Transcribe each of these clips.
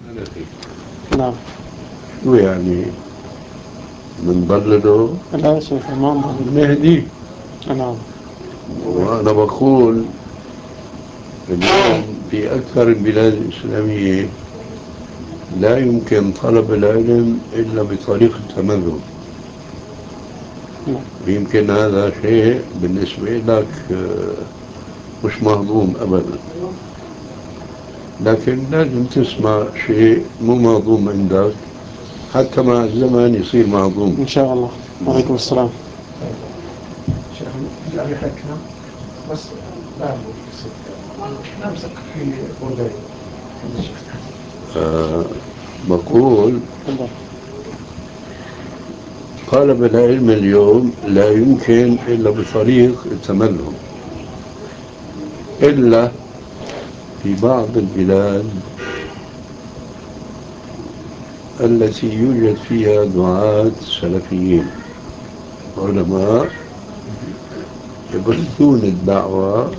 حنفي. نعم. شو يعني بنضلله؟ لا يا شيخ ما نضل. نهديه. نعم. وأنا بقول اليوم في أكثر البلاد الإسلامية لا يمكن طلب العلم إلا بطريق التمذهب. نعم. يمكن هذا شيء بالنسبة لك مش مهضوم أبدا، لكن لازم تسمع شيء مو مهضوم عندك حتى مع الزمن يصير مهضوم. إن شاء الله. وعليكم السلام. شيخ يعني حكنا بس لا نمسك في بردين. بقول تفضل. طلب العلم اليوم لا يمكن إلا بطريق التملهم، إلا في بعض البلاد التي يوجد فيها دعاة سلفيين علماء يبثون الدعوة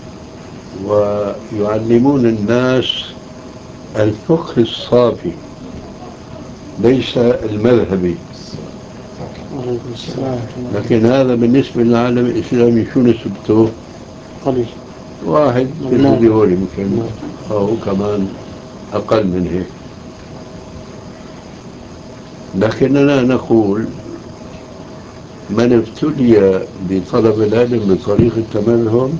ويعلمون الناس الفقه الصافي ليس المذهبي. وعليكم السلام. لكن هذا بالنسبة للعالم الإسلامي شو نسبته؟ قليل. واحد في نعم. المليون يمكن، نعم. أو كمان أقل من هيك. لكننا نقول من ابتلي بطلب العلم بطريق التمذهب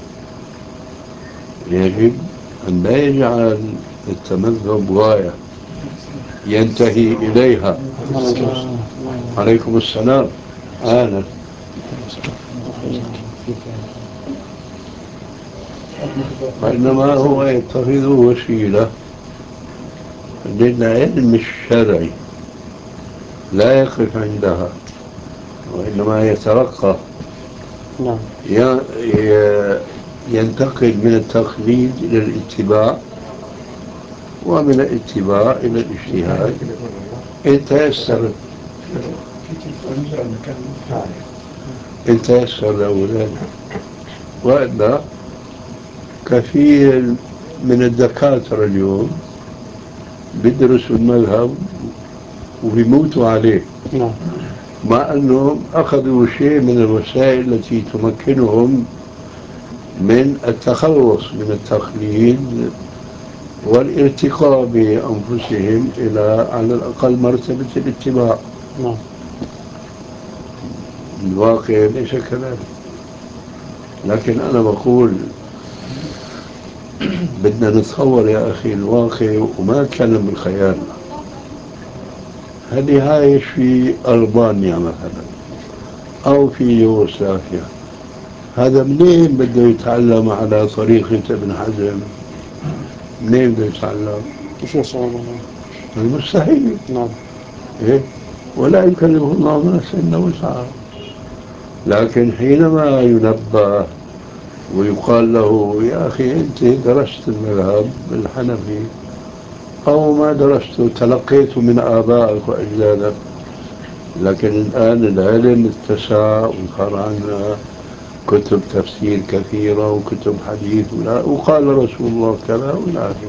يجب أن لا يجعل التمذهب غاية ينتهي إليها. عليكم السلام. أهلا. وإنما هو يتخذ وسيلة للعلم الشرعي لا يقف عندها، وإنما يترقى، نعم. ينتقل من التقليد إلى الاتباع، ومن الاتباع إلى الاجتهاد إن تيسر. إن تيسر له ذلك. وإلا كثير من الدكاترة اليوم بيدرسوا المذهب وبيموتوا عليه، نعم. مع أنهم أخذوا شيء من الوسائل التي تمكنهم من التخلص من التقليد والارتقاء بأنفسهم إلى على الأقل مرتبة الاتباع. نعم. الواقع ليس كذلك. لكن أنا بقول بدنا نتصور يا أخي الواقع وما نتكلم بالخيال. هل عايش في ألبانيا مثلا أو في يوغوسلافيا، هذا منين بده يتعلم على طريقة ابن حزم؟ منين بده يتعلم؟ كيف يصعب؟ المستحيل. نعم. إيه؟ ولا يكلف الله نفسا إلا وسعها. لكن حينما ينبه ويقال له يا أخي أنت درست المذهب الحنفي أو ما درسته تلقيته من آبائك وأجدادك، لكن الآن العلم اتسع وصار عندنا كتب تفسير كثيرة وكتب حديث وقال رسول الله كذا ولا آخره.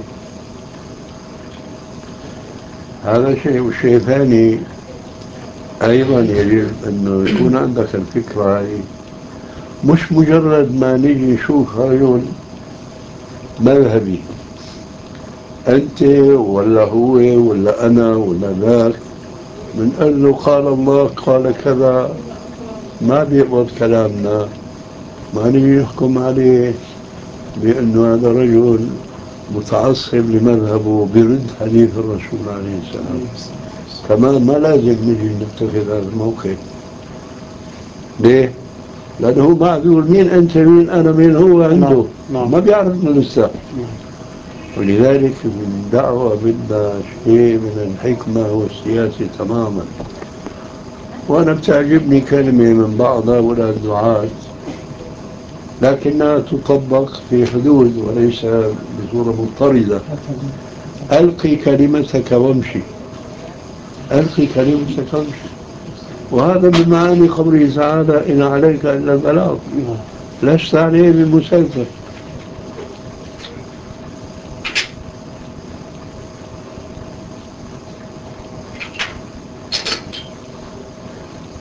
هذا شيء. والشيء ثاني أيضا يجب أنه يكون عندك الفكرة هذه، مش مجرد ما نيجي نشوف رجل مذهبي أنت ولا هو ولا أنا ولا ذاك بنقول له قال الله قال كذا، ما بيقبض كلامنا، ما نيجي نحكم عليه بأنه هذا رجل متعصب لمذهبه برد حديث الرسول عليه السلام. كمان ما لازم نجي نتخذ هذا الموقف. ليه؟ لأنه معذور. مين أنت مين أنا مين هو عنده؟ نعم. ما بيعرفنا لسه. نعم. ولذلك الدعوة بدها شيء من الحكمة والسياسة تماما. وأنا بتعجبني كلمة من بعض هؤلاء الدعاة لكنها تطبق في حدود وليس بصورة مضطردة. ألقي كلمتك وامشي. ألقي كلمتك وامشي. وهذا من معاني قوله تعالى إن عليك إلا البلاغ لست عليه بمسيطر.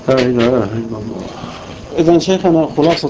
لا إله إلا الله. إذا شيخنا خلاصة